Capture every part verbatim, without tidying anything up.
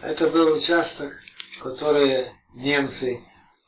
Это был участок, который немцы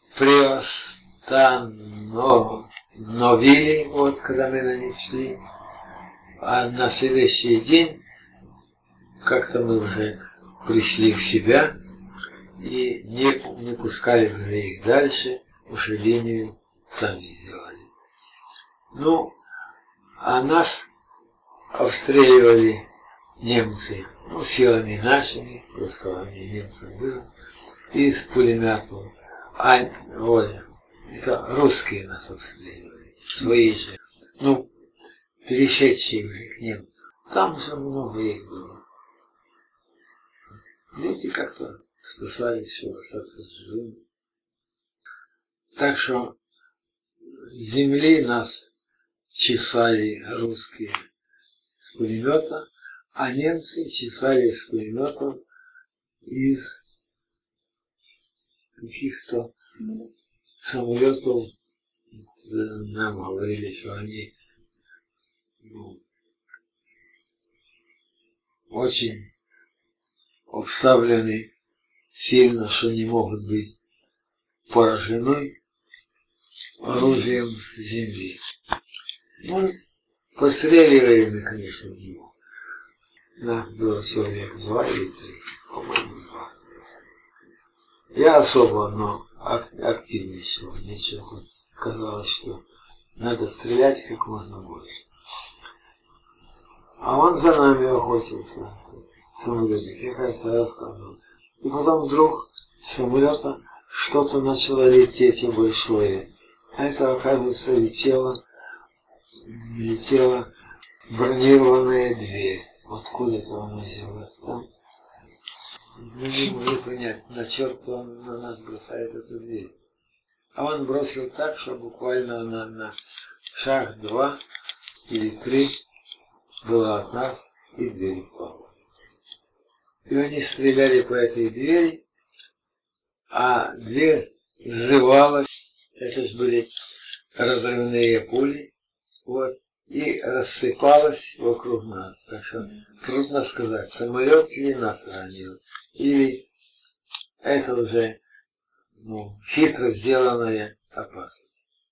приостановили, вот когда мы на них шли. А на следующий день как-то мы уже пришли в себя и не, не пускали уже их дальше, уже линию сами сделали. Ну, а нас обстреливали немцы, ну, силами нашими, просто они немцев было, из пулеметов. А, вот, это русские нас обстреливали, свои же, ну, перешедшие уже к немцам. Там же много их было. Люди как-то спасались, чтобы остаться живыми. Так что с земли нас чесали русские с пулемета, а немцы чесали с пулеметов из каких-то самолетов. Нам говорили, что они, ну, очень обставлены сильно, что не могут быть поражены оружием земли. Ну, постреливали мы, конечно, в него. Нас было человек два или три, по-моему, два. Я особо, но активничал. Мне что-то казалось, что надо стрелять как можно больше. А он за нами охотился, самолетик, я, кажется, рассказывал. И потом вдруг с самолета что-то начало лететь большое. А это, оказывается, летела, летела бронированная дверь. Откуда-то она взялась там. Мы не могли понять, на черт он на нас бросает эту дверь. А он бросил так, что буквально она на шаг два или три была от нас, и дверь упала. И они стреляли по этой двери, а дверь взрывалась. Это же были разрывные пули, вот, и рассыпалась вокруг нас. Так что трудно сказать, самолет или нас ранил, или это уже, ну, хитро сделанная опасность.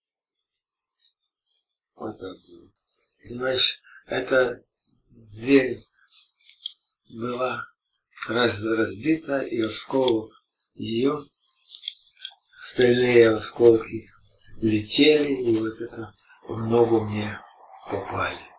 Вот так было. Понимаешь, эта дверь была раз разбита, и осколок ее, стальные осколки летели, и вот это в ногу мне попали.